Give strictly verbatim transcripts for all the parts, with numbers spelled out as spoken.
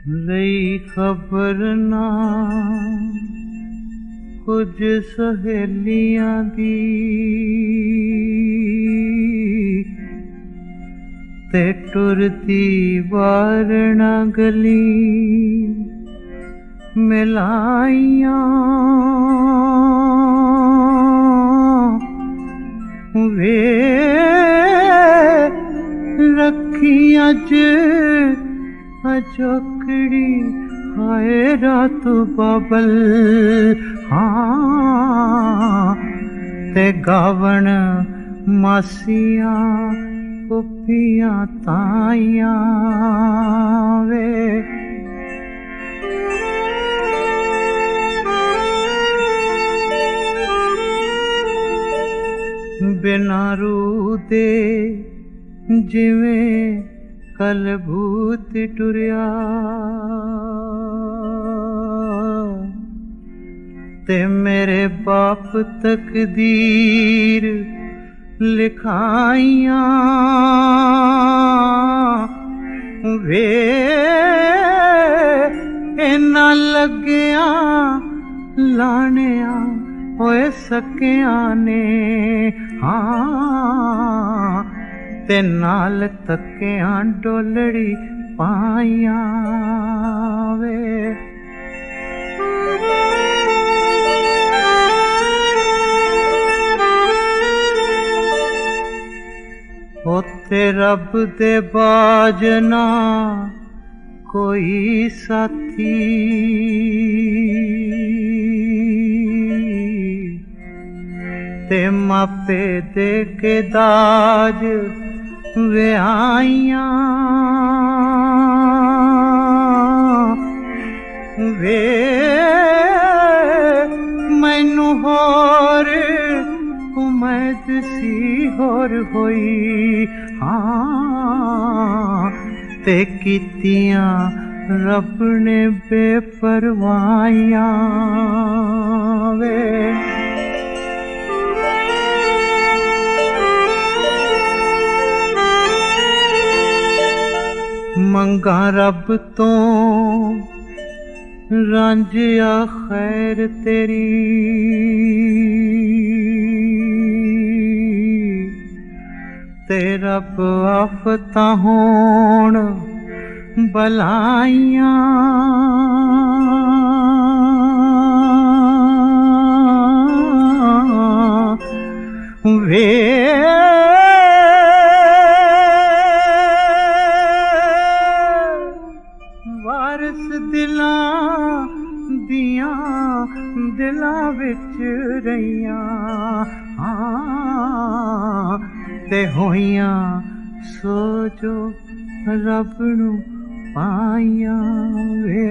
रही खबर ना कुछ सहेलियां दी ते टुरदी वारना गली मिलाइया वे रखी अज अजोकड़ी हाय रात बाबल हाँ ते गावण मासियां पुफियां ताइयां वे बिना रूह दे जिवें कल भूत टुरिया ते मेरे बाप तकदीर लिखाइया वे इन्ना लग्गिया लानिया होए सकिया ने हाँ ते नाल तकिया डोलड़ी पाइया वे होते रब दे बाजना कोई साथी ते मापे दे के दाज वे आइया वे मैनू होर उम्मीद सी होर होई हाँ ते कीतियां रब ने बेपरवाहियां वे मंगा रब तो रांझिया खैर तेरी ते रब आफतां होण बलाइयां वे वारस दिलां दियां दिलां विच रहियां हाँ ते होइयां सो जो रब नू पाइयां वे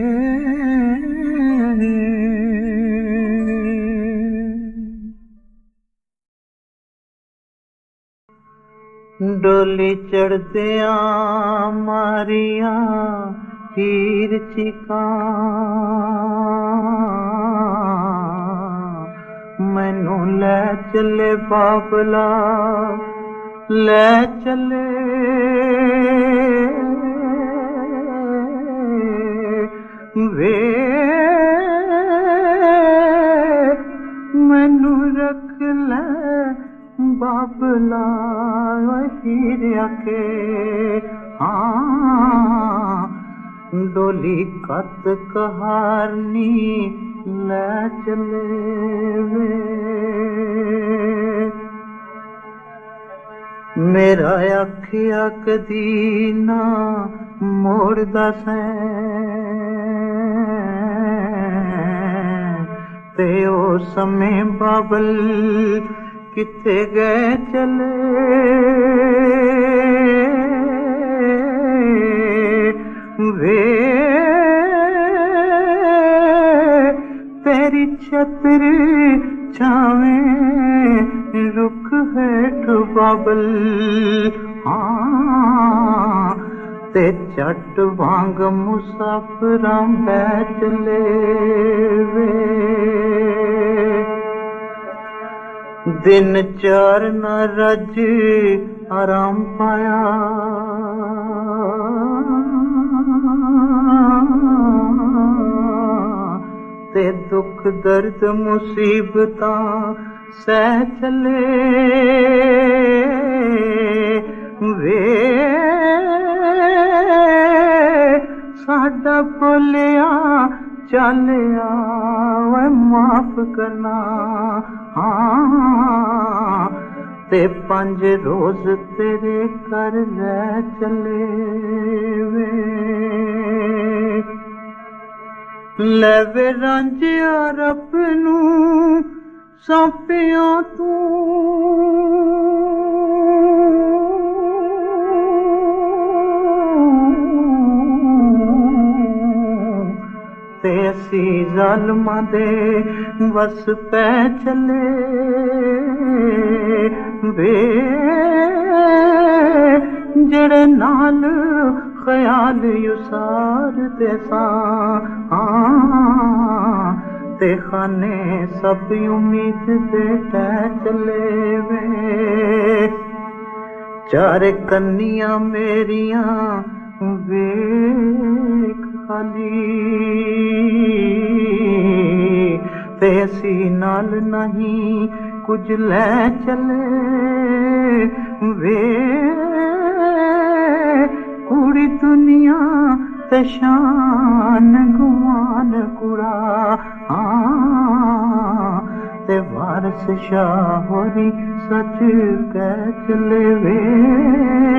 डोली चढ़दियां मारियां हीर चिकां मैनू लै चले बाबला ले चले वे मैनू रख ले बाबला हीरिया के हाँ डोली कत कहारनी ले चले वे मेरा आखिया कदी ना मोड़दा सैं ते ओ समय बाबल किथे गए चले वे तेरी छत्र छावें रुख हेठ बाबल हाँ ते चट वांग मुसाफिरां बैठ ले वे दिन चार न रज आराम पाया ते दुख दर्द मुसीबतां सह चले वे साडा भुलिया चलिया वे माफ करना हाँ ते पंज रोज तेरे कर लै चले वे लवे रांझिया रब नू सौंपिया तू ते असी ज़ालिमां दे वस पै चले वे जेड़े नाल ख्याल युसार दे सां ते खाने सब उम्मीद दे टै चले वे चार कन्नियां मेरियां वेख खाली ते असी नाल नहीं कुछ लै चले वे कुड़ी दुनिया ते शान गुमान कुड़ा हाँ ते वारस शाह होरी सच कह चले वे